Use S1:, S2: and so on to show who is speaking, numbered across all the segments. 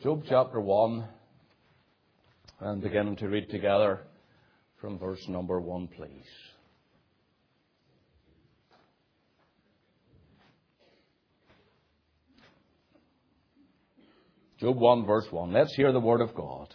S1: Job chapter 1, and beginning to read together from verse number 1, please. Job 1, verse 1. Let's hear the word of God.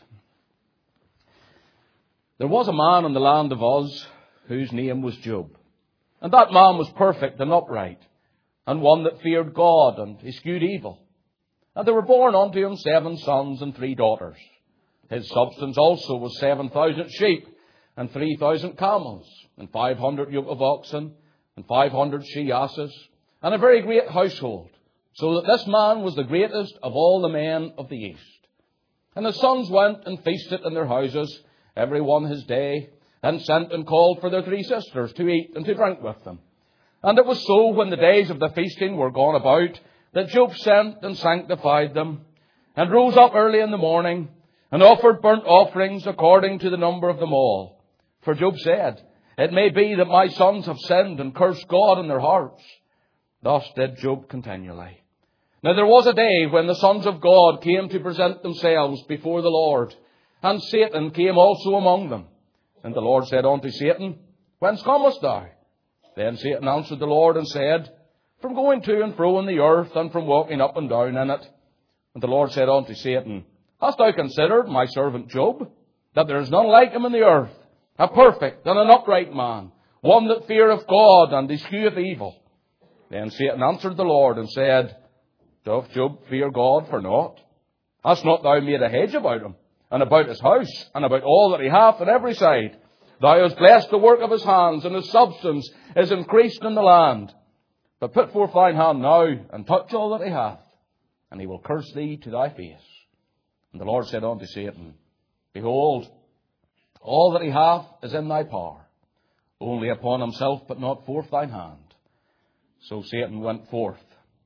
S1: There was a man in the land of Uz whose name was Job. And that man was perfect and upright, and one that feared God and eschewed evil. And there were born unto him 7 sons and 3 daughters. His substance also was 7,000 sheep, and 3,000 camels, and 500 yoke of oxen, and 500 she-asses, and a very great household, so that this man was the greatest of all the men of the east. And his sons went and feasted in their houses, every one his day, and sent and called for their 3 sisters to eat and to drink with them. And it was so, when the days of the feasting were gone about, that Job sent and sanctified them, and rose up early in the morning, and offered burnt offerings according to the number of them all. For Job said, It may be that my sons have sinned and cursed God in their hearts. Thus did Job continually. Now there was a day when the sons of God came to present themselves before the Lord, and Satan came also among them. And the Lord said unto Satan, Whence comest thou? Then Satan answered the Lord and said, From going to and fro in the earth, and from walking up and down in it. And the Lord said unto Satan, Hast thou considered my servant Job, that there is none like him in the earth, a perfect and an upright man, one that feareth God and escheweth evil? Then Satan answered the Lord and said, Doth Job fear God for naught? Hast not thou made a hedge about him, and about his house, and about all that he hath on every side? Thou hast blessed the work of his hands, and his substance is increased in the land. But put forth thine hand now, and touch all that he hath, and he will curse thee to thy face. And the Lord said unto Satan, Behold, all that he hath is in thy power. Only upon himself put not forth thine hand. So Satan went forth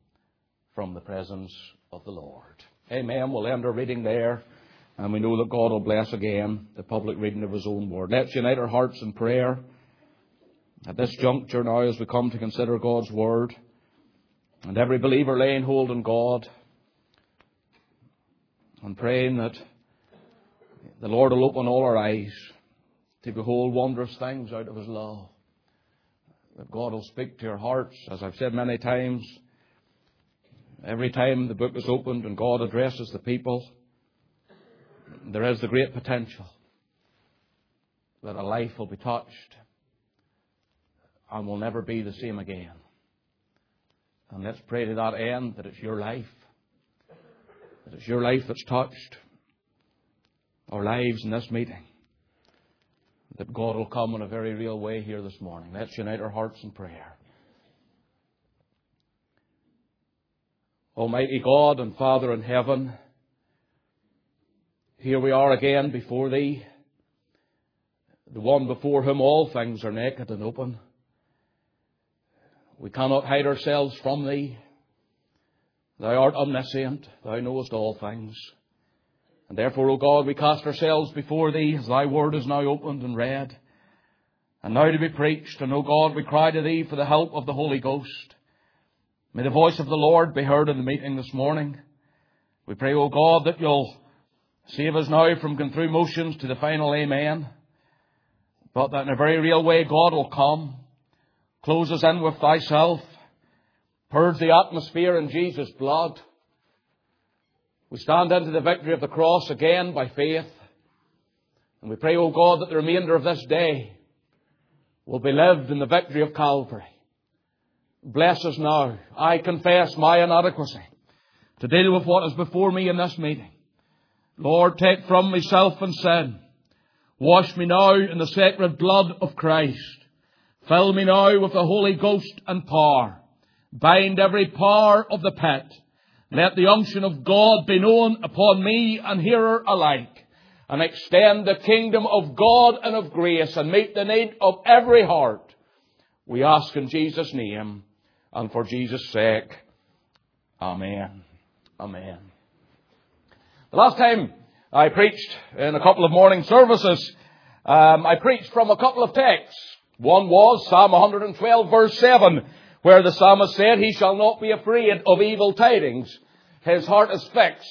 S1: from the presence of the Lord. Amen. We'll end our reading there. And we know that God will bless again the public reading of His own word. Let's unite our hearts in prayer at this juncture now as we come to consider God's word. And every believer laying hold on God and praying that the Lord will open all our eyes to behold wondrous things out of His law. That God will speak to our hearts. As I've said many times, every time the book is opened and God addresses the people, there is the great potential that a life will be touched and will never be the same again. And let's pray to that end that it's your life. That it's your life that's touched our lives in this meeting. That God will come in a very real way here this morning. Let's unite our hearts in prayer. Almighty God and Father in heaven, here we are again before Thee, the one before whom all things are naked and open. We cannot hide ourselves from Thee. Thou art omniscient. Thou knowest all things. And therefore, O God, we cast ourselves before Thee as Thy word is now opened and read, and now to be preached. And, O God, we cry to Thee for the help of the Holy Ghost. May the voice of the Lord be heard in the meeting this morning. We pray, O God, that You'll save us now from going through motions to the final amen. But that in a very real way God will come, close us in with Thyself, purge the atmosphere in Jesus' blood. We stand into the victory of the cross again by faith. And we pray, O God, that the remainder of this day will be lived in the victory of Calvary. Bless us now. I confess my inadequacy to deal with what is before me in this meeting. Lord, take from me self and sin. Wash me now in the sacred blood of Christ. Fill me now with the Holy Ghost and power. Bind every power of the pit. Let the unction of God be known upon me and hearer alike. And extend the kingdom of God and of grace and meet the need of every heart. We ask in Jesus' name and for Jesus' sake. Amen. Amen. The last time I preached in a couple of morning services, I preached from a couple of texts. One was Psalm 112 verse 7, where the psalmist said, He shall not be afraid of evil tidings. His heart is fixed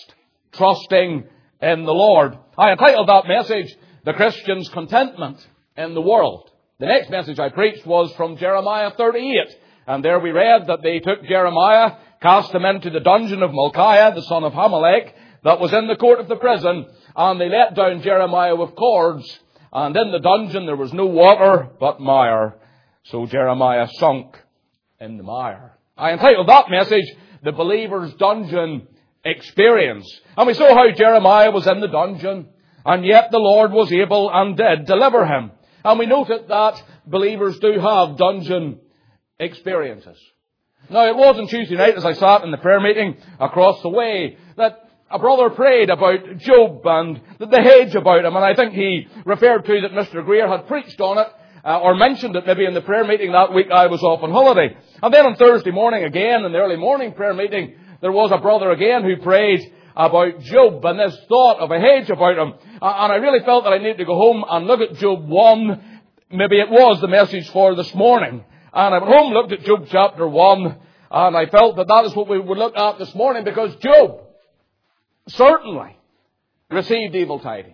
S1: trusting in the Lord. I entitled that message, The Christian's Contentment in the World. The next message I preached was from Jeremiah 38. And there we read that they took Jeremiah, cast him into the dungeon of Malchiah, the son of Hamelech, that was in the court of the prison, and they let down Jeremiah with cords. And in the dungeon there was no water but mire. So Jeremiah sunk in the mire. I entitled that message, The Believer's Dungeon Experience. And we saw how Jeremiah was in the dungeon, and yet the Lord was able and did deliver him. And we noted that believers do have dungeon experiences. Now, it was on Tuesday night as I sat in the prayer meeting across the way that a brother prayed about Job and the hedge about him. And I think he referred to that Mr. Greer had preached on it, or mentioned it maybe in the prayer meeting that week I was off on holiday. And then on Thursday morning again, in the early morning prayer meeting, there was a brother again who prayed about Job and this thought of a hedge about him. And I really felt that I needed to go home and look at Job 1. Maybe it was the message for this morning. And I went home, looked at Job chapter 1, and I felt that that is what we would look at this morning, because Job certainly received evil tidings.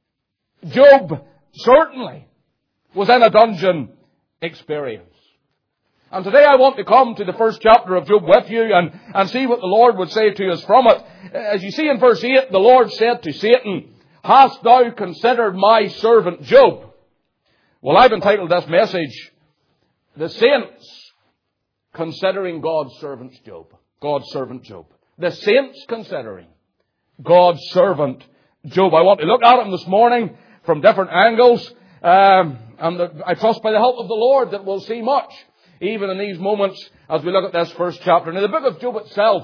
S1: Job certainly was in a dungeon experience. And today I want to come to the first chapter of Job with you and see what the Lord would say to us from it. As you see in verse 8, the Lord said to Satan, "Hast thou considered my servant Job?" Well, I've entitled this message, The Saints Considering God's Servant Job. God's servant Job. The saints considering God's servant Job. I want to look at him this morning from different angles. And I trust by the help of the Lord that we'll see much, even in these moments as we look at this first chapter. Now, the book of Job itself,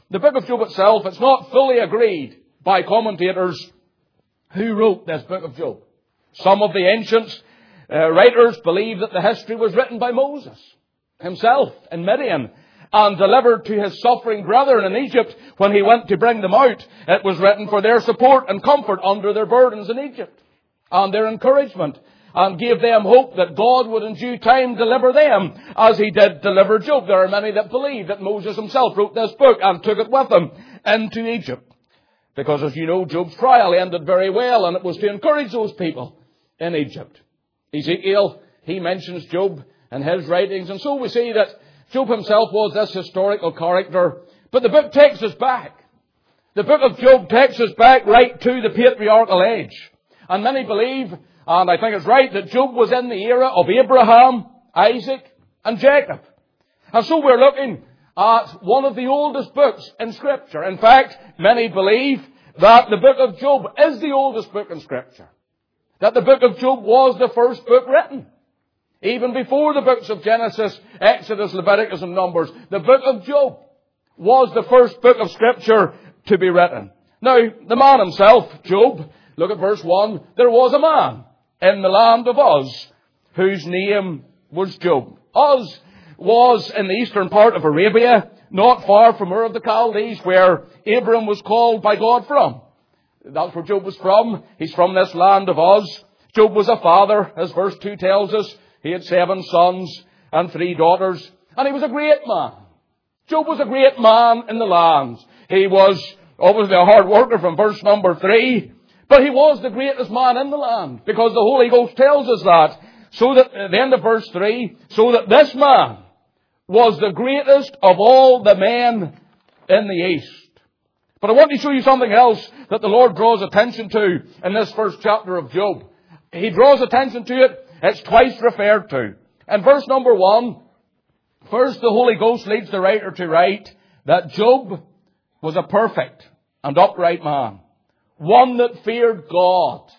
S1: it's not fully agreed by commentators who wrote this book of Job. Some of the ancient writers believe that the history was written by Moses himself in Midian and delivered to his suffering brethren in Egypt when he went to bring them out. It was written for their support and comfort under their burdens in Egypt and their encouragement, and gave them hope that God would in due time deliver them as he did deliver Job. There are many that believe that Moses himself wrote this book and took it with him into Egypt. Because as you know, Job's trial ended very well, and it was to encourage those people in Egypt. Ezekiel, he mentions Job in his writings, and so we see that Job himself was this historical character. But the book takes us back. The book of Job takes us back right to the patriarchal age. And many believe, and I think it's right, that Job was in the era of Abraham, Isaac, and Jacob. And so we're looking at one of the oldest books in Scripture. In fact, many believe that the book of Job is the oldest book in Scripture. That the book of Job was the first book written. Even before the books of Genesis, Exodus, Leviticus, and Numbers, the book of Job was the first book of Scripture to be written. Now, the man himself, Job, look at verse 1. There was a man in the land of Uz whose name was Job. Uz was in the eastern part of Arabia, not far from Ur of the Chaldees, where Abram was called by God from. That's where Job was from. He's from this land of Uz. Job was a father, as verse 2 tells us. He had 7 sons and 3 daughters. And he was a great man. Job was a great man in the land. He was obviously a hard worker from verse number 3. But he was the greatest man in the land, because the Holy Ghost tells us that. So that, at the end of verse 3, so that this man was the greatest of all the men in the East. But I want to show you something else that the Lord draws attention to in this first chapter of Job. He draws attention to it. It's twice referred to. In verse number 1, first the Holy Ghost leads the writer to write that Job was a perfect and upright man. One that feared God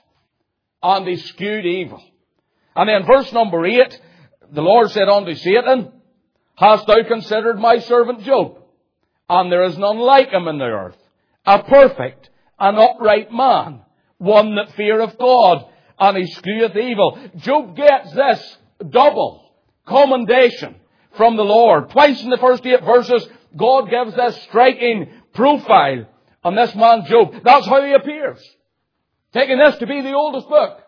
S1: and eschewed evil. And then verse number 8, the Lord said unto Satan, Hast thou considered my servant Job? And there is none like him in the earth. A perfect and upright man. One that feareth God and escheweth evil. Job gets this double commendation from the Lord. Twice in the first 8 verses, God gives this striking profile on this man Job. That's how he appears. Taking this to be the oldest book.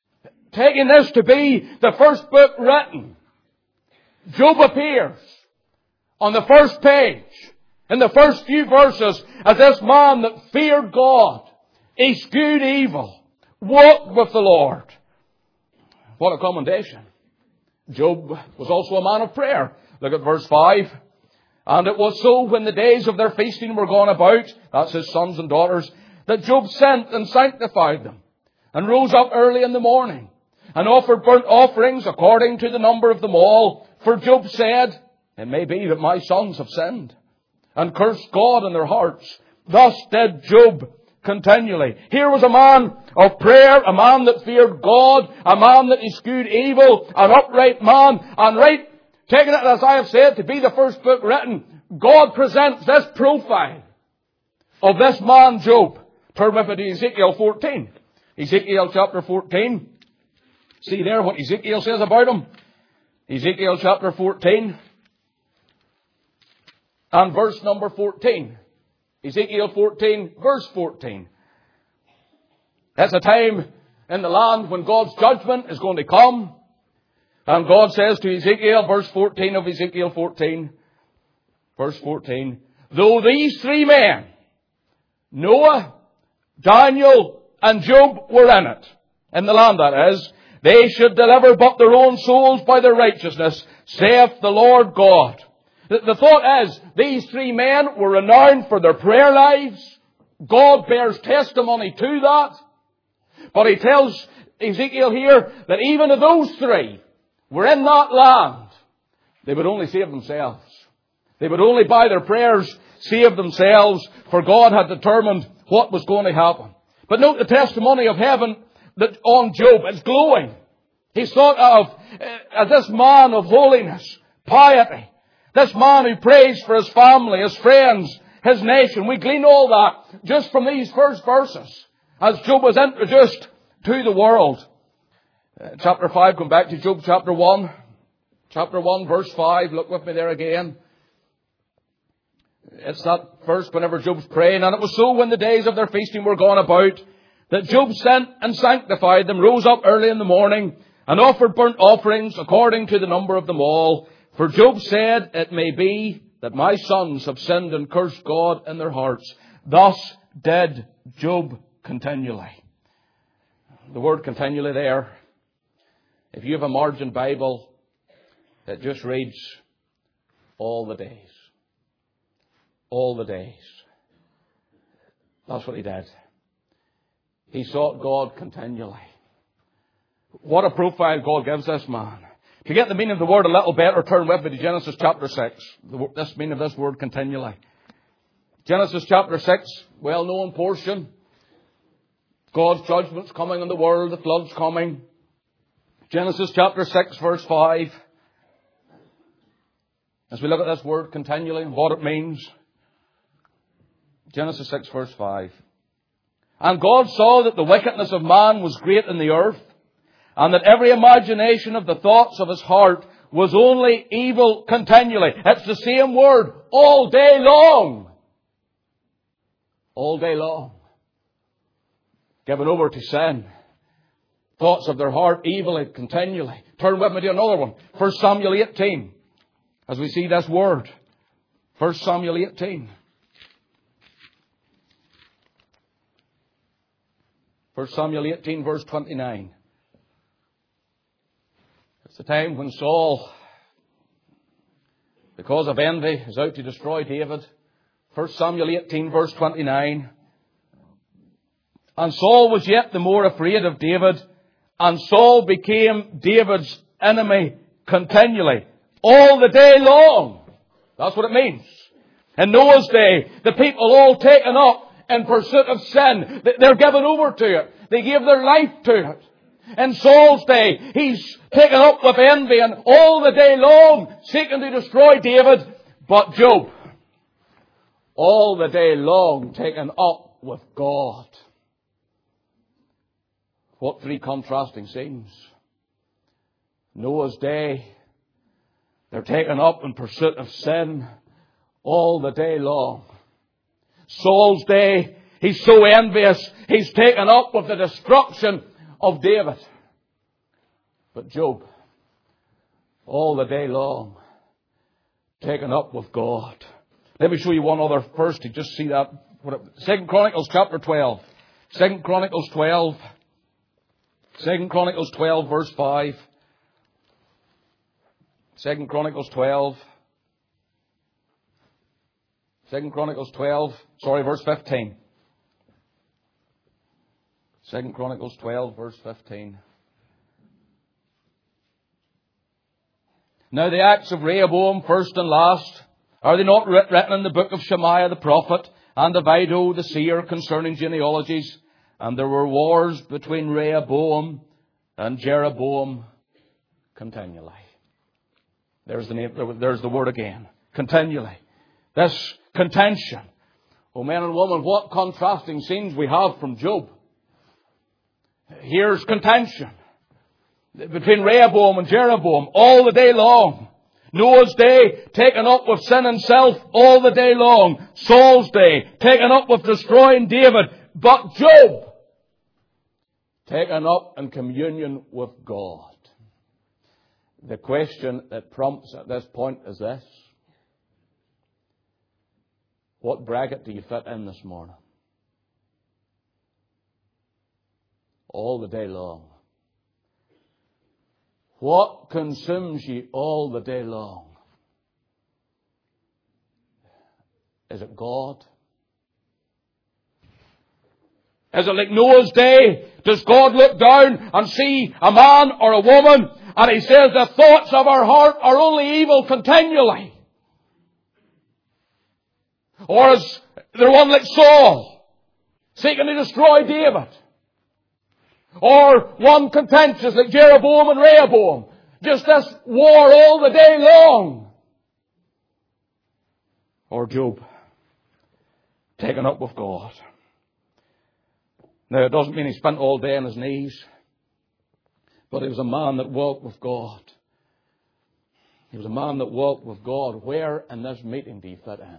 S1: Taking this to be the first book written. Job appears on the first page In the first few verses, as this man that feared God, eschewed evil, walked with the Lord. What a commendation. Job was also a man of prayer. Look at verse 5. And it was so when the days of their feasting were gone about, that's his sons and daughters, that Job sent and sanctified them, and rose up early in the morning, and offered burnt offerings according to the number of them all. For Job said, it may be that my sons have sinned, and cursed God in their hearts. Thus did Job continually. Here was a man of prayer, a man that feared God, a man that eschewed evil, an upright man, and right, taking it as I have said to be the first book written, God presents this profile of this man Job. Turn with me to Ezekiel 14. Ezekiel chapter 14. See there what Ezekiel says about him. Ezekiel chapter 14 and verse number 14. Ezekiel 14, verse 14. That's a time in the land when God's judgment is going to come. And God says to Ezekiel, verse 14 of Ezekiel 14, verse 14, though these three men, Noah, Daniel, and Job were in it, in the land that is, they should deliver but their own souls by their righteousness, saith the Lord God. The thought is, these three men were renowned for their prayer lives. God bears testimony to that. But he tells Ezekiel here that even if those three were in that land, they would only save themselves. They would only by their prayers save themselves, for God had determined what was going to happen. But note the testimony of heaven that on Job. It's glowing. He's thought of as this man of holiness, piety. This man who prays for his family, his friends, his nation. We glean all that just from these first verses as Job was introduced to the world. Chapter 5, come back to Job chapter 1. Chapter 1, verse 5. Look with me there again. It's that verse whenever Job's praying. And it was so when the days of their feasting were gone about, that Job sent and sanctified them, rose up early in the morning, and offered burnt offerings according to the number of them all. For Job said, it may be that my sons have sinned and cursed God in their hearts. Thus did Job continually. The word continually there, if you have a margin Bible, it just reads all the days. All the days. That's what he did. He sought God continually. What a profile God gives this man. To get the meaning of the word a little better, turn with me to Genesis chapter 6. This meaning of this word continually. Genesis chapter 6, well-known portion. God's judgment's coming on the world, the flood's coming. Genesis chapter 6, verse 5. As we look at this word continually and what it means. Genesis 6, verse 5. And God saw that the wickedness of man was great in the earth, and that every imagination of the thoughts of his heart was only evil continually. It's the same word, all day long. All day long. Given over to sin. Thoughts of their heart evilly continually. Turn with me to another one. 1 Samuel 18. As we see this word. 1 Samuel 18. 1 Samuel 18, verse 29. It's the time when Saul, because of envy, is out to destroy David. 1 Samuel 18, verse 29. And Saul was yet the more afraid of David, and Saul became David's enemy continually, all the day long. That's what it means. In Noah's day, the people all taken up in pursuit of sin. They're given over to it. They gave their life to it. In Saul's day, he's taken up with envy and all the day long seeking to destroy David. But Job, all the day long taken up with God. What three contrasting scenes. Noah's day, they're taken up in pursuit of sin all the day long. Saul's day, he's so envious, he's taken up with the destruction of David. But Job, all the day long, taken up with God. Let me show you one other first to just see that. 2 Chronicles chapter 12. 2 Chronicles 12. 2 Chronicles 12 verse 5. 2 Chronicles 12. 2 Chronicles 12. Verse 15. 2 Chronicles 12 verse 15. Now the acts of Rehoboam, first and last, are they not written in the book of Shemaiah the prophet, and of Iddo the seer concerning genealogies? And there were wars between Rehoboam and Jeroboam continually. There's the word again. Continually. This contention. Oh, men and women, what contrasting scenes we have from Job. Here's contention between Rehoboam and Jeroboam all the day long. Noah's day taken up with sin and self all the day long. Saul's day taken up with destroying David. But Job taken up in communion with God. The question that prompts at this point is this. What bracket do you fit in this morning? All the day long. What consumes you all the day long? Is it God? Is it like Noah's day? Does God look down and see a man or a woman and He says the thoughts of our heart are only evil continually? Or is there one like Saul seeking to destroy David? Or one contentious like Jeroboam and Rehoboam? Just this war all the day long? Or Job taken up with God? Now, it doesn't mean he spent all day on his knees, but he was a man that walked with God. He was a man that walked with God. Where in this meeting do you fit in?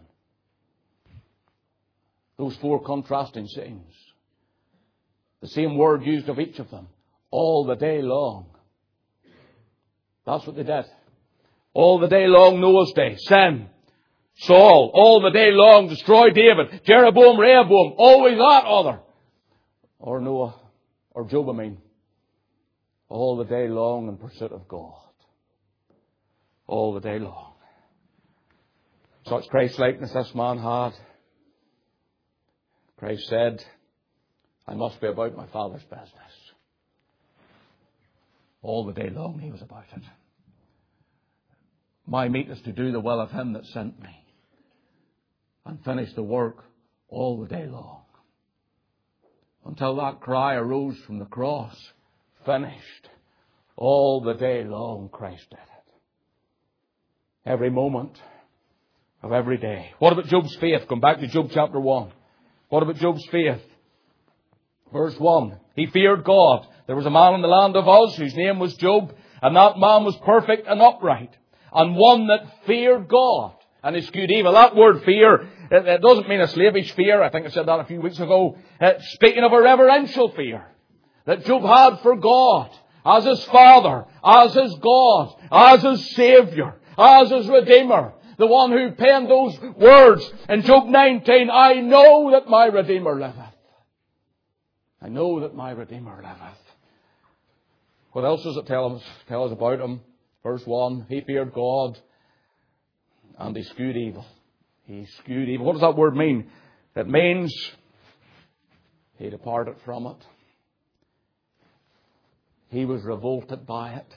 S1: Those four contrasting scenes. The same word used of each of them. All the day long. That's what they did. All the day long, Noah's day. Sin. Saul. All the day long, destroy David. Jeroboam, Rehoboam. Always that other. Or Noah. Or Job, all the day long in pursuit of God. All the day long. Such Christ-likeness this man had. Christ said, I must be about my Father's business. All the day long he was about it. My meat is to do the will of Him that sent me. And finish the work all the day long. Until that cry arose from the cross. Finished. All the day long Christ did it. Every moment of every day. What about Job's faith? Come back to Job chapter 1. What about Job's faith? Verse 1. He feared God. There was a man in the land of Uz whose name was Job, and that man was perfect and upright, and one that feared God and eschewed evil. That word fear, it doesn't mean a slavish fear. I think I said that a few weeks ago. Speaking of a reverential fear that Job had for God as his Father, as his God, as his Saviour, as his Redeemer. The one who penned those words in Job 19, I know that my Redeemer liveth. I know that my Redeemer liveth. What else does it tell us about him? Verse 1, he feared God and he eschewed evil. He eschewed evil. What does that word mean? It means he departed from it. He was revolted by it.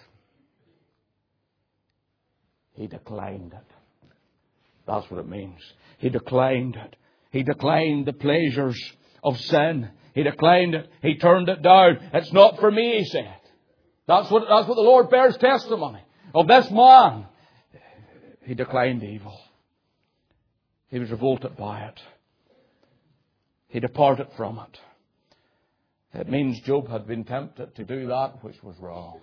S1: He declined it. That's what it means. He declined it. He declined the pleasures of sin. He declined it. He turned it down. It's not for me, he said. That's what the Lord bears testimony of this man. He declined evil. He was revolted by it. He departed from it. It means Job had been tempted to do that which was wrong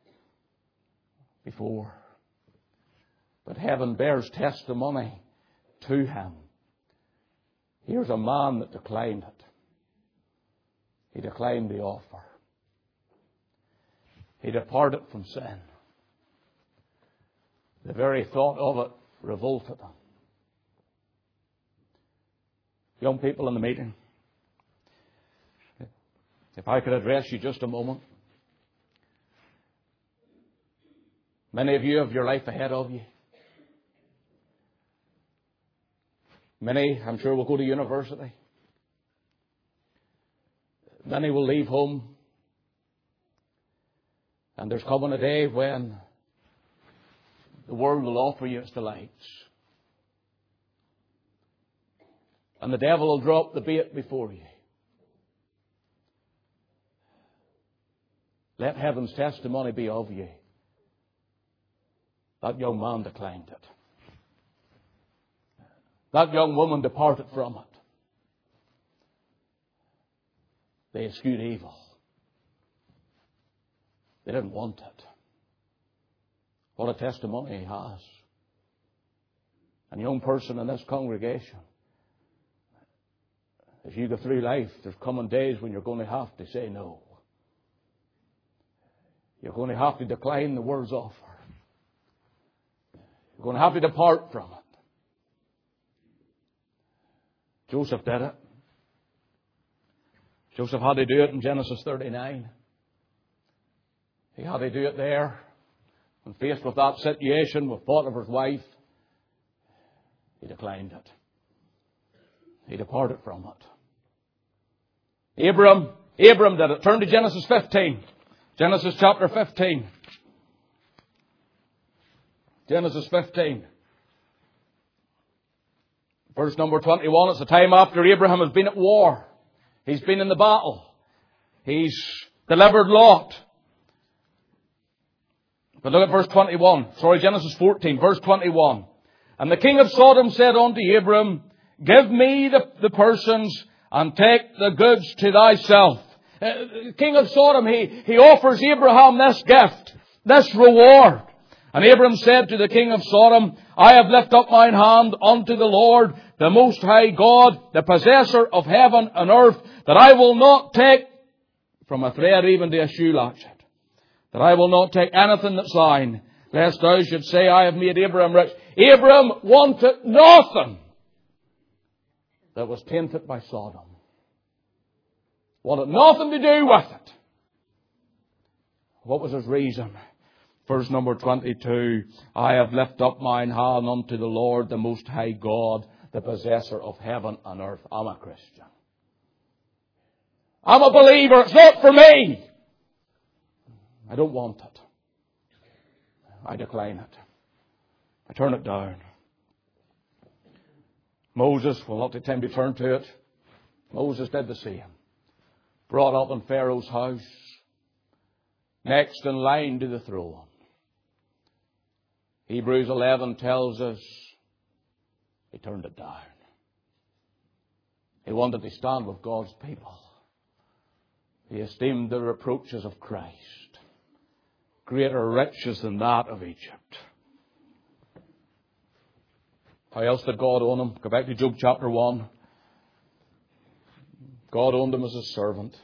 S1: before. But heaven bears testimony to him. Here's a man that declined it. He declined the offer. He departed from sin. The very thought of it revolted him. Young people in the meeting, if I could address you just a moment. Many of you have your life ahead of you. Many, I'm sure, will go to university. Many will leave home. And there's coming a day when the world will offer you its delights. And the devil will drop the bait before you. Let heaven's testimony be of you. That young man declined it. That young woman departed from it. They eschewed evil. They didn't want it. What a testimony he has. And young person in this congregation, as you go through life, there's coming days when you're going to have to say no. You're going to have to decline the world's offer. You're going to have to depart from it. Joseph did it. Joseph had to do it in Genesis 39. He had to do it there. When faced with that situation with Potiphar's wife, he declined it. He departed from it. Abram did it. Turn to Genesis 15. Genesis chapter 15. Genesis 15. Verse number 21. It's the time after Abraham has been at war. He's been in the battle. He's delivered Lot. But look at verse 21. Genesis 14, verse 21. And the king of Sodom said unto Abram, give me the persons and take the goods to thyself. The king of Sodom, he offers Abraham this gift, this reward. And Abram said to the king of Sodom, I have lifted up mine hand unto the Lord, the Most High God, the possessor of heaven and earth, that I will not take from a thread even to a shoe latchet. That I will not take anything that's thine, lest thou should say, I have made Abram rich. Abram wanted nothing that was tainted by Sodom. Wanted nothing to do with it. What was his reason? Verse number 22, I have lifted up mine hand unto the Lord, the Most High God, the possessor of heaven and earth. I'm a Christian. I'm a believer. It's not for me. I don't want it. I decline it. I turn it down. Moses, will not take time to turn to it. Moses did the same. Brought up in Pharaoh's house. Next in line to the throne. Hebrews 11 tells us he turned it down. He wanted to stand with God's people. He esteemed the reproaches of Christ greater riches than that of Egypt. How else did God own him? Go back to Job chapter 1. God owned him as a servant.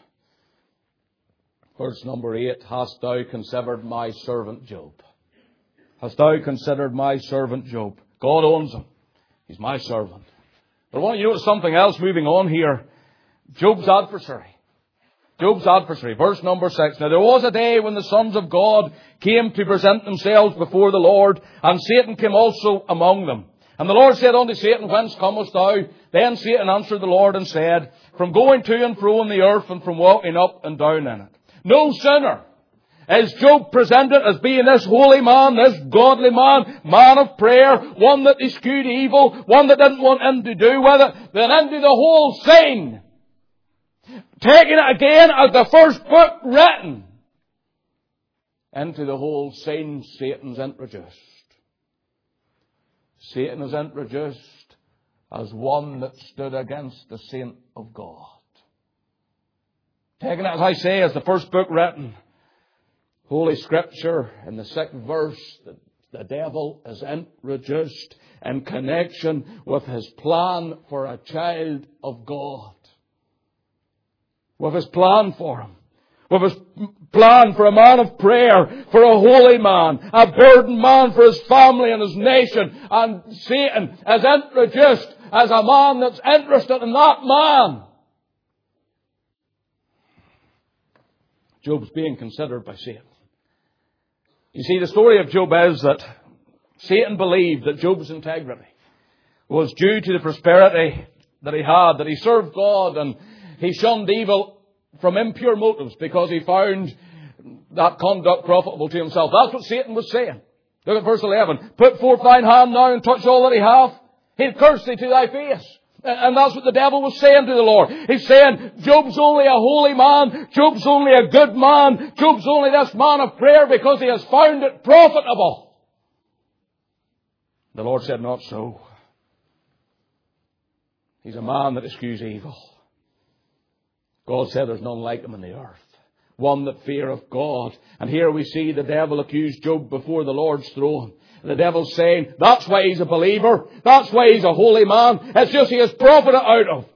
S1: Verse number 8, hast thou considered my servant Job? Hast thou considered my servant Job? God owns him. He's my servant. But I want you to notice something else moving on here. Job's adversary. Job's adversary. Verse number 6. Now there was a day when the sons of God came to present themselves before the Lord, and Satan came also among them. And the Lord said unto Satan, whence comest thou? Then Satan answered the Lord and said, from going to and fro on the earth, and from walking up and down in it. No sooner is Job presented as being this holy man, this godly man, man of prayer, one that eschewed evil, one that didn't want anything to do with it, than into the whole thing. Taking it again as the first book written. Into the whole scene, Satan's introduced. Satan is introduced as one that stood against the saint of God. Taking it, as I say, as the first book written. Holy Scripture, in the 6th verse, the devil is introduced in connection with his plan for a child of God. With his plan for him. with his plan for a man of prayer, for a holy man, a burdened man for his family and his nation. And Satan is introduced as a man that's interested in that man. Job's being considered by Satan. You see, the story of Job is that Satan believed that Job's integrity was due to the prosperity that he had, that he served God and he shunned evil from impure motives because he found that conduct profitable to himself. That's what Satan was saying. Look at verse 11. Put forth thine hand now and touch all that he hath. He'll curse thee to thy face. And that's what the devil was saying to the Lord. He's saying, Job's only a holy man. Job's only a good man. Job's only this man of prayer because he has found it profitable. The Lord said, not so. He's a man that eschews evil. God said there's none like him in the earth. One that feareth God. And here we see the devil accuse Job before the Lord's throne. The devil's saying, that's why he's a believer. That's why he's a holy man. It's just he has profited out of.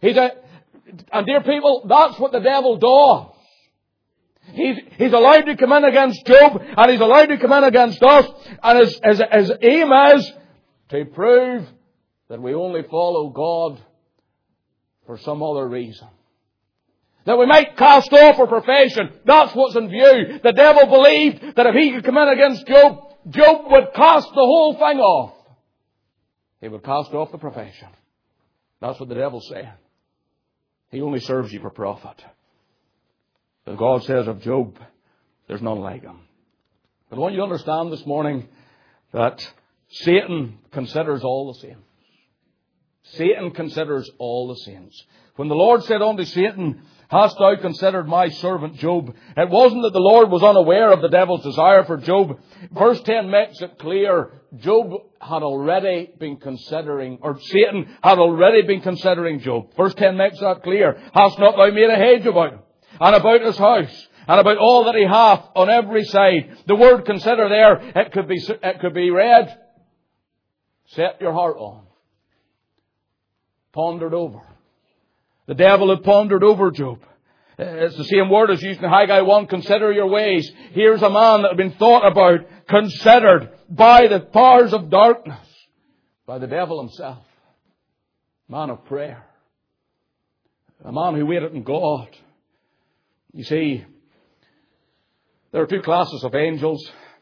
S1: And dear people, that's what the devil does. He's allowed to come in against Job, and he's allowed to come in against us. And his aim is to prove that we only follow God for some other reason. That we might cast off our profession. That's what's in view. The devil believed that if he could come in against Job, Job would cast the whole thing off. He would cast off the profession. That's what the devil's saying. He only serves you for profit. But God says of Job, there's none like him. But I want you to understand this morning that Satan considers all the saints. Satan considers all the saints. When the Lord said unto Satan, hast thou considered my servant Job? It wasn't that the Lord was unaware of the devil's desire for Job. Verse 10 makes it clear Job had already been considering, or Satan had already been considering Job. Verse 10 makes that clear. Hast not thou made a hedge about him, and about his house, and about all that he hath on every side? The word consider there, it could be read, set your heart on. Pondered over. The devil had pondered over Job. It's the same word as used in Haggai 1, consider your ways. Here's a man that had been thought about, considered by the powers of darkness, by the devil himself. Man of prayer. A man who waited on God. You see, there are two classes of angels,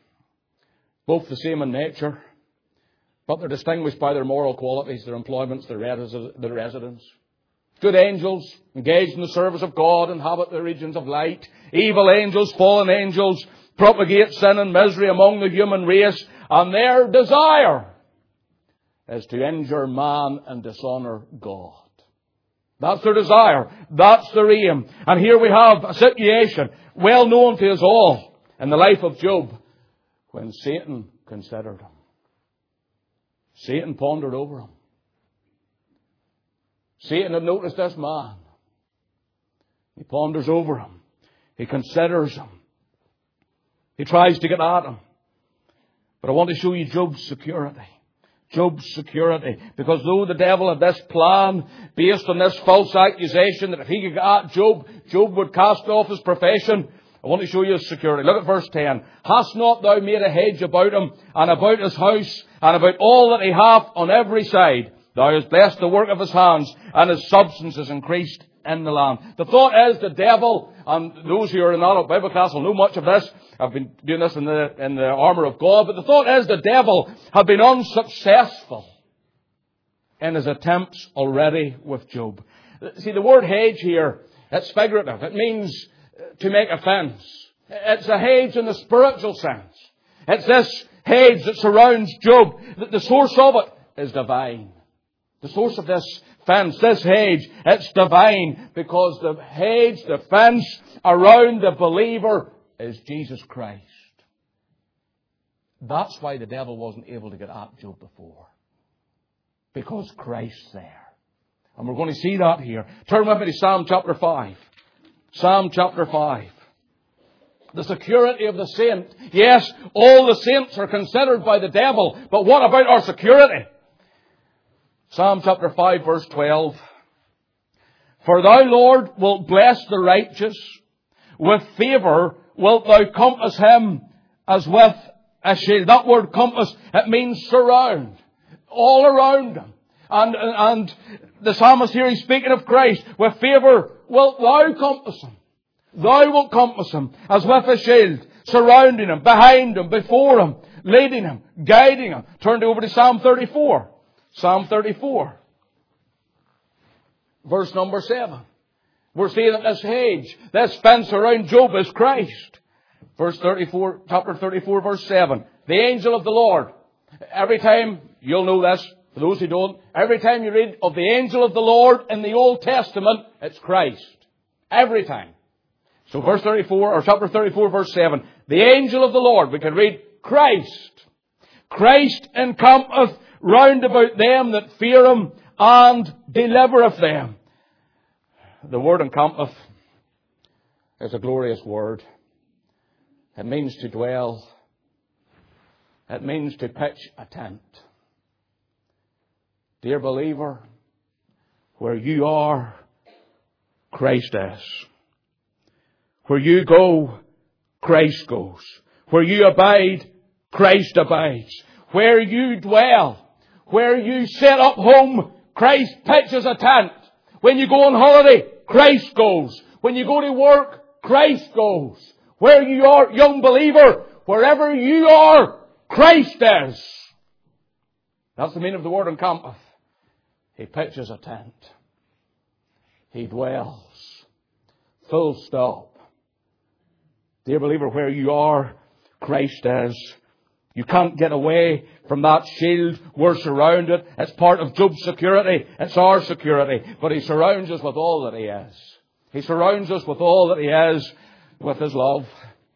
S1: both the same in nature, but they're distinguished by their moral qualities, their employments, their residence. Good angels, engaged in the service of God, inhabit the regions of light. Evil angels, fallen angels, propagate sin and misery among the human race. And their desire is to injure man and dishonour God. That's their desire. That's their aim. And here we have a situation well known to us all in the life of Job when Satan considered him. Satan pondered over him. Satan had noticed this man. He ponders over him. He considers him. He tries to get at him. But I want to show you Job's security. Job's security. Because though the devil had this plan based on this false accusation that if he could get at Job, Job would cast off his profession, I want to show you his security. Look at verse 10. Hast not thou made a hedge about him, and about his house, and about all that he hath on every side? Thou hast blessed the work of his hands, and his substance is increased in the land. The thought is the devil, and those who are in adult Bible class will know much of this. I've been doing this in the armour of God. But the thought is the devil had been unsuccessful in his attempts already with Job. See, the word hedge here, it's figurative. It means to make a fence. It's a hedge in the spiritual sense. It's this hedge that surrounds Job. The source of it is divine. The source of this fence, this hedge, it's divine because the hedge, the fence around the believer is Jesus Christ. That's why the devil wasn't able to get at Job before. Because Christ's there. And we're going to see that here. Turn with me to Psalm chapter 5. Psalm chapter 5. The security of the saint. Yes, all the saints are considered by the devil. But what about our security? Psalm chapter 5 verse 12. For thou, Lord, wilt bless the righteous. with favour wilt thou compass him as with a shield. That word compass, it means surround. All around him. And the psalmist here is speaking of Christ. With favour wilt thou compass him. Thou wilt compass him as with a shield. Surrounding him, behind him, before him, leading him, guiding him. Turn over to Psalm 34. Psalm 34. Verse number 7. We're seeing that this hedge, this fence around Job is Christ. Verse 34, chapter 34, verse 7. The angel of the Lord. Every time, you'll know this, for those who don't, every time you read of the angel of the Lord in the Old Testament, it's Christ. Every time. So verse 34, or chapter 34, verse 7. The angel of the Lord, we can read Christ. Christ encampeth round about them that fear him and delivereth them. The word encampeth is a glorious word. It means to dwell. It means to pitch a tent. Dear believer, where you are, Christ is. Where you go, Christ goes. Where you abide, Christ abides. Where you dwell, where you set up home, Christ pitches a tent. When you go on holiday, Christ goes. When you go to work, Christ goes. Where you are, young believer, wherever you are, Christ is. That's the meaning of the word encampeth. He pitches a tent. He dwells. Full stop. Dear believer, where you are, Christ is. You can't get away from that shield. We're surrounded. It's part of Job's security. It's our security. But He surrounds us with all that He is. He surrounds us with all that He is, with His love.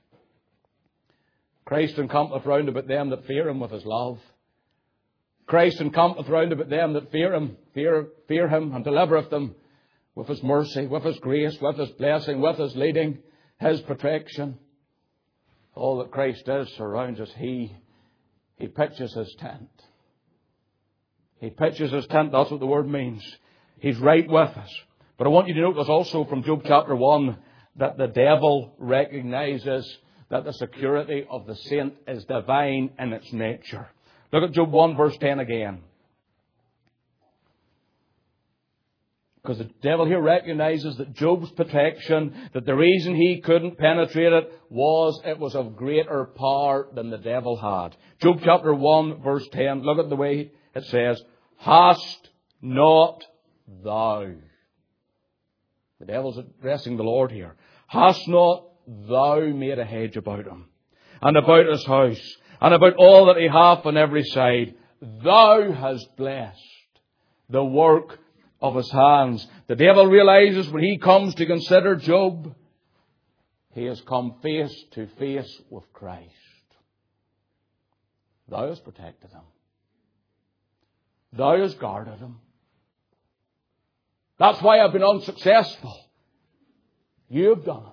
S1: Christ encampeth round about them that fear Him with His love. Christ encampeth round about them that fear Him and delivereth them with His mercy, with His grace, with His blessing, with His leading, His protection. All that Christ is surrounds us. He pitches His tent. He pitches His tent. That's what the word means. He's right with us. But I want you to notice also from Job chapter 1 that the devil recognizes that the security of the saint is divine in its nature. Look at Job 1 verse 10 again. Because the devil here recognizes that Job's protection, that the reason he couldn't penetrate it was of greater power than the devil had. Job chapter 1 verse 10, look at the way it says, Hast not thou. The devil's addressing the Lord here. Hast not thou made a hedge about him, and about his house, and about all that he hath on every side? Thou hast blessed the work of his hands. The devil realizes when he comes to consider Job, he has come face to face with Christ. Thou hast protected him. Thou hast guarded him. That's why I've been unsuccessful. You have done it.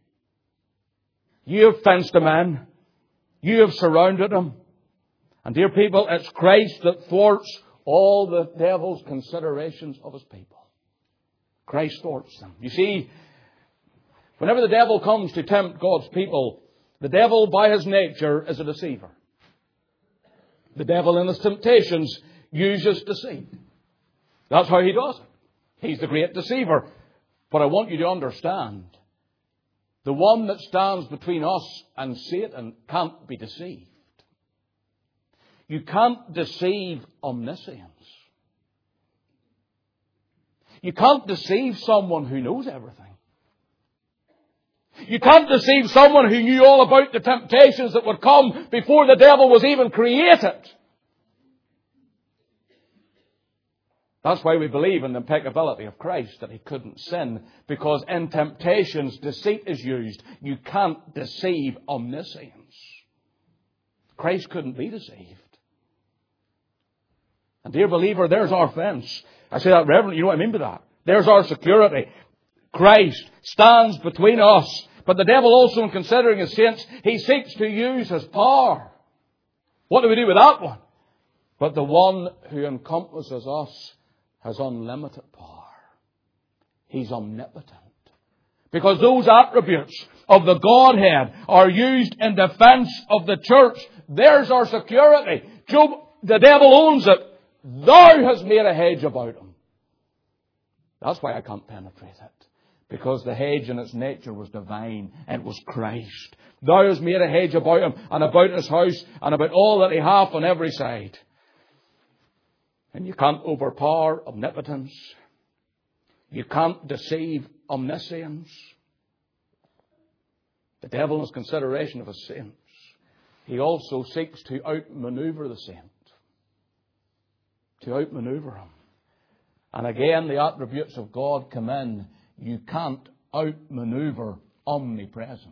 S1: You have fenced him in. You have surrounded him. And dear people, it's Christ that thwarts all the devil's considerations of his people. Christ thwarts them. You see, whenever the devil comes to tempt God's people, the devil by his nature is a deceiver. The devil in his temptations uses deceit. That's how he does it. He's the great deceiver. But I want you to understand, the one that stands between us and Satan can't be deceived. You can't deceive omniscience. You can't deceive someone who knows everything. You can't deceive someone who knew all about the temptations that would come before the devil was even created. That's why we believe in the impeccability of Christ, that He couldn't sin, because in temptations deceit is used. You can't deceive omniscience. Christ couldn't be deceived. And dear believer, there's our fence. I say that reverently, you know what I mean by that. There's our security. Christ stands between us. But the devil also, in considering his saints, he seeks to use his power. What do we do with that one? But the one who encompasses us has unlimited power. He's omnipotent. Because those attributes of the Godhead are used in defense of the church, there's our security. Job, the devil owns it. Thou hast made a hedge about him. That's why I can't penetrate it. Because the hedge in its nature was divine. It was Christ. Thou hast made a hedge about him and about his house and about all that he hath on every side. And you can't overpower omnipotence. You can't deceive omniscience. The devil, in his consideration of his saints, he also seeks to outmaneuver the saint. To outmaneuver him. And again, the attributes of God come in. You can't outmaneuver omnipresence.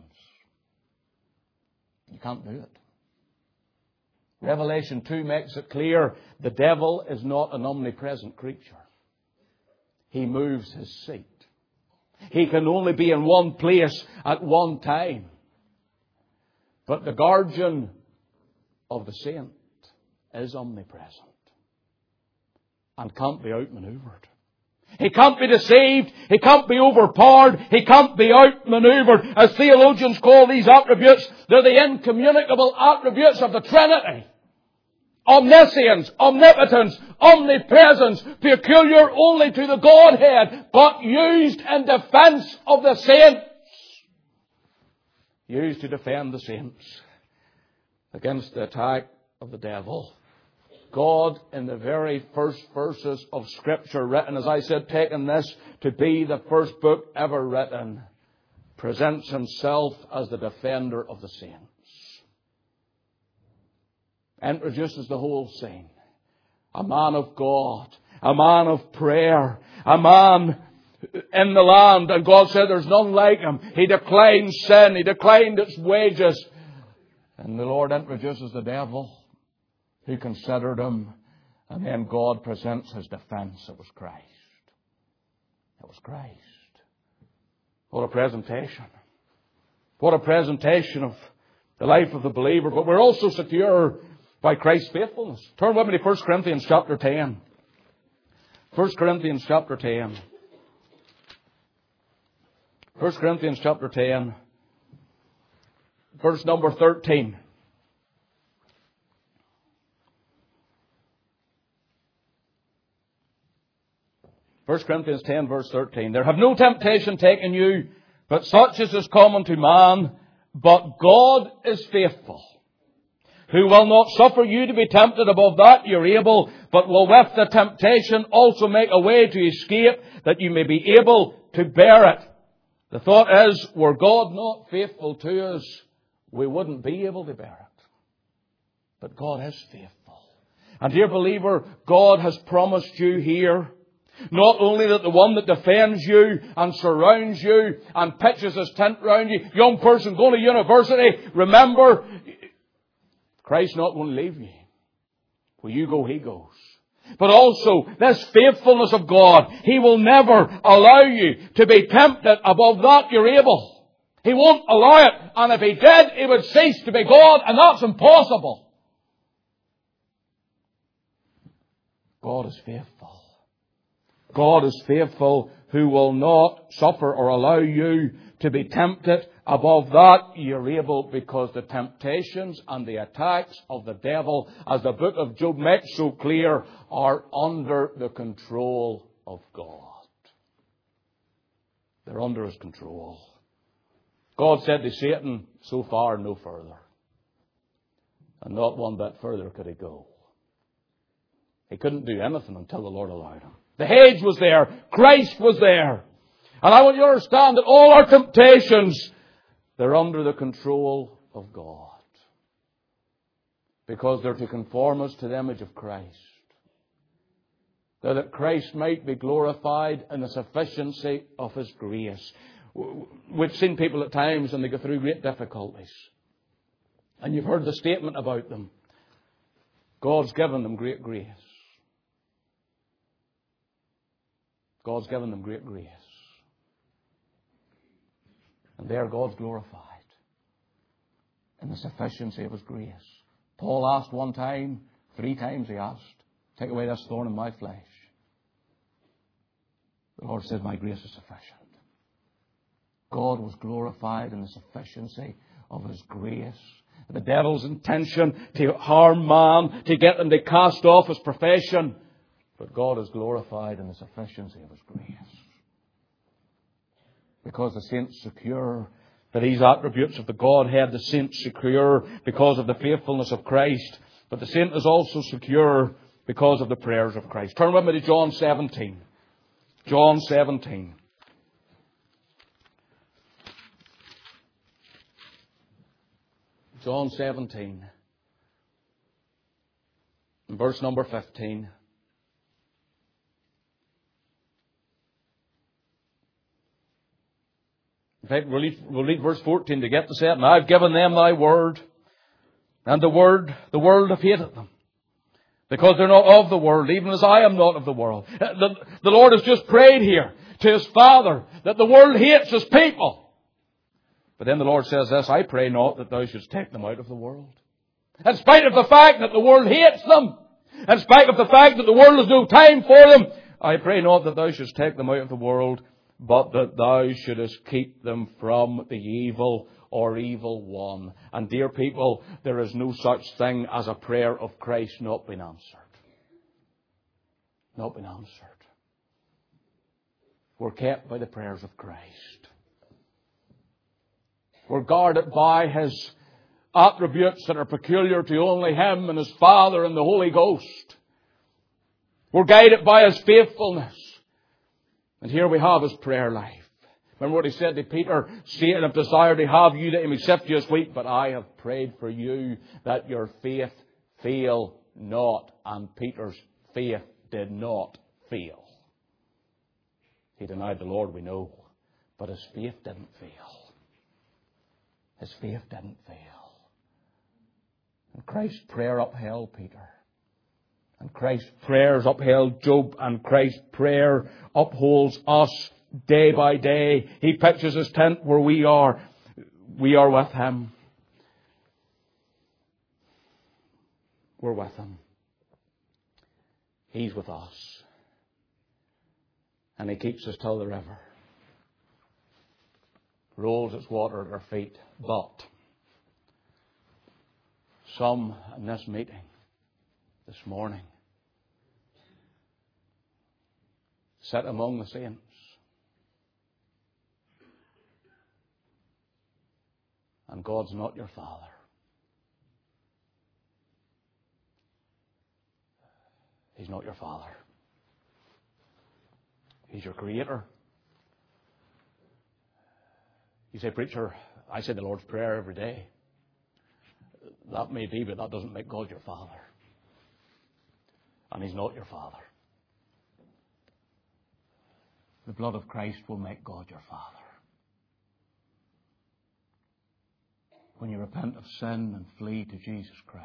S1: You can't do it. Revelation 2 makes it clear the devil is not an omnipresent creature. He moves his seat. He can only be in one place at one time. But the guardian of the saint is omnipresent and can't be outmaneuvered. He can't be deceived. He can't be overpowered. He can't be outmaneuvered. As theologians call these attributes, they're the incommunicable attributes of the Trinity. Omniscience, omnipotence, omnipresence, peculiar only to the Godhead, but used in defense of the saints. Used to defend the saints against the attack of the devil. God, in the very first verses of Scripture written, as I said, taking this to be the first book ever written, presents himself as the defender of the saints. Introduces the whole scene. A man of God, a man of prayer, a man in the land, and God said there's none like him. He declined sin, he declined its wages. And the Lord introduces the devil, who considered him, and then God presents his defense. It was Christ. It was Christ. What a presentation. What a presentation of the life of the believer. But we're also secure by Christ's faithfulness. Turn with me to 1 Corinthians chapter 10. 1 Corinthians chapter 10. 1 Corinthians chapter 10. Verse number 13. 1 Corinthians 10 verse 13. There have no temptation taken you, but such as is common to man. But God is faithful, who will not suffer you to be tempted above that you're able, but will with the temptation also make a way to escape, that you may be able to bear it. The thought is, were God not faithful to us, we wouldn't be able to bear it. But God is faithful. And dear believer, God has promised you here, not only that the one that defends you and surrounds you and pitches his tent round you, young person going to university, remember, Christ's not going to leave you. Where you go, He goes. But also, this faithfulness of God, He will never allow you to be tempted above that you're able. He won't allow it. And if He did, He would cease to be God, and that's impossible. God is faithful. God is faithful, who will not suffer or allow you to be tempted above that you're able, because the temptations and the attacks of the devil, as the book of Job makes so clear, are under the control of God. They're under His control. God said to Satan, so far, no further. And not one bit further could he go. He couldn't do anything until the Lord allowed him. The hedge was there. Christ was there. And I want you to understand that all our temptations, they're under the control of God. Because they're to conform us to the image of Christ. That Christ might be glorified in the sufficiency of His grace. We've seen people at times and they go through great difficulties. And you've heard the statement about them. God's given them great grace. God's given them great grace. And there God's glorified in the sufficiency of His grace. Paul asked one time, 3 times he asked, take away this thorn in my flesh. The Lord said, my grace is sufficient. God was glorified in the sufficiency of His grace. The devil's intention to harm man, to get them to cast off his profession. But God is glorified in the sufficiency of His grace. Because the saints secure for these attributes of the Godhead, the saints secure because of the faithfulness of Christ. But the saint is also secure because of the prayers of Christ. Turn with me to John 17. John 17. John 17. Verse number 15. In fact, we'll read verse 14 to get to it. And I've given them thy word, and the world hath hated them, because they're not of the world, even as I am not of the world. The Lord has just prayed here to His Father that the world hates His people. But then the Lord says this, I pray not that thou shouldst take them out of the world. In spite of the fact that the world hates them, in spite of the fact that the world has no time for them, I pray not that thou shouldst take them out of the world, but that thou shouldest keep them from the evil or evil one. And dear people, there is no such thing as a prayer of Christ not been answered. Not been answered. We're kept by the prayers of Christ. We're guarded by His attributes that are peculiar to only Him and His Father and the Holy Ghost. We're guided by His faithfulness. And here we have His prayer life. Remember what He said to Peter, Satan have desired to have you that He may sift you as wheat, but I have prayed for you that your faith fail not. And Peter's faith did not fail. He denied the Lord, we know, but his faith didn't fail. His faith didn't fail. And Christ's prayer upheld Peter. And Christ's prayers upheld Job, and Christ's prayer upholds us day by day. He pitches His tent where we are. We are with Him. We're with Him. He's with us. And He keeps us till the river. Rolls its water at our feet. But some in this meeting this morning sit among the saints and God's not your Father. He's not your Father. He's your Creator. You say, preacher, I say the Lord's Prayer every day. That may be, but that doesn't make God your Father. And He's not your Father. The blood of Christ will make God your Father. When you repent of sin and flee to Jesus Christ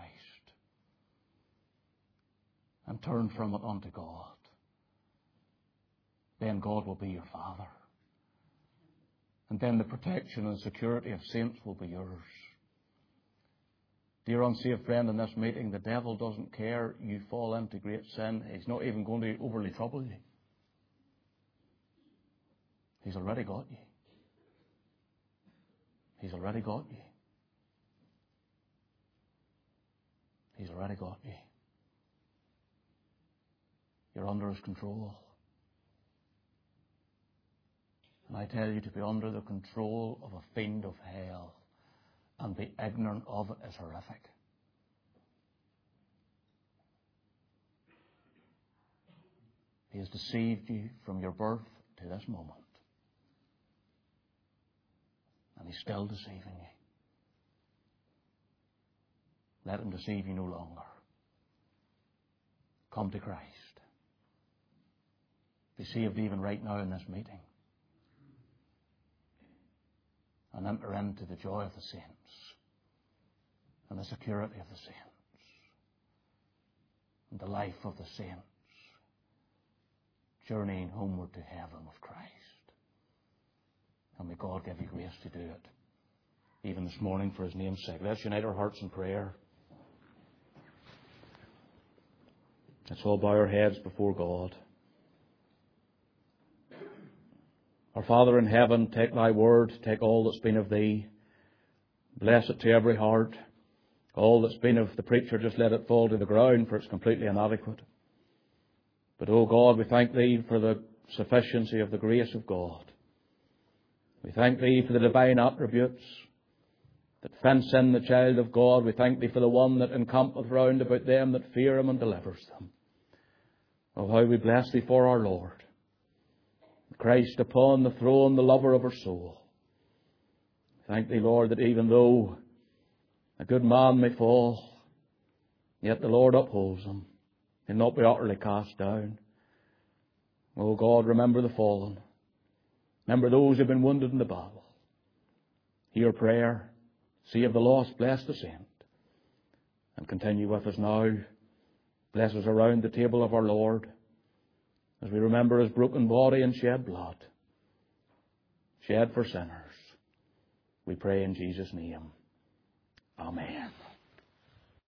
S1: and turn from it unto God, then God will be your Father. And then the protection and security of saints will be yours. Dear unsaved friend, in this meeting, the devil doesn't care you fall into great sin. He's not even going to overly trouble you. He's already got you. He's already got you. He's already got you. You're under His control. And I tell you, to be under the control of a fiend of hell and be ignorant of it is horrific. He has deceived you from your birth to this moment. And He's still deceiving you. Let him deceive you no longer. Come to Christ. Be saved even right now in this meeting. And enter into the joy of the saints and the security of the saints and the life of the saints, journeying homeward to heaven with Christ. And may God give you grace to do it, even this morning, for His name's sake. Let's unite our hearts in prayer. Let's all bow our heads before God. Our Father in heaven, take thy word, take all that's been of thee. Bless it to every heart. All that's been of the preacher, just let it fall to the ground, for it's completely inadequate. But, O God, we thank thee for the sufficiency of the grace of God. We thank thee for the divine attributes that fence in the child of God. We thank thee for the one that encampeth round about them that fear him and delivers them. Oh, how we bless thee for our Lord. Christ upon the throne, the lover of our soul. Thank thee, Lord, that even though a good man may fall, yet the Lord upholds him. He'll not be utterly cast down. Oh God, remember the fallen. Remember those who have been wounded in the battle. Hear prayer. See of the lost, bless the saint. And continue with us now. Bless us around the table of our Lord, as we remember his broken body and shed blood, shed for sinners. We pray in Jesus' name. Amen.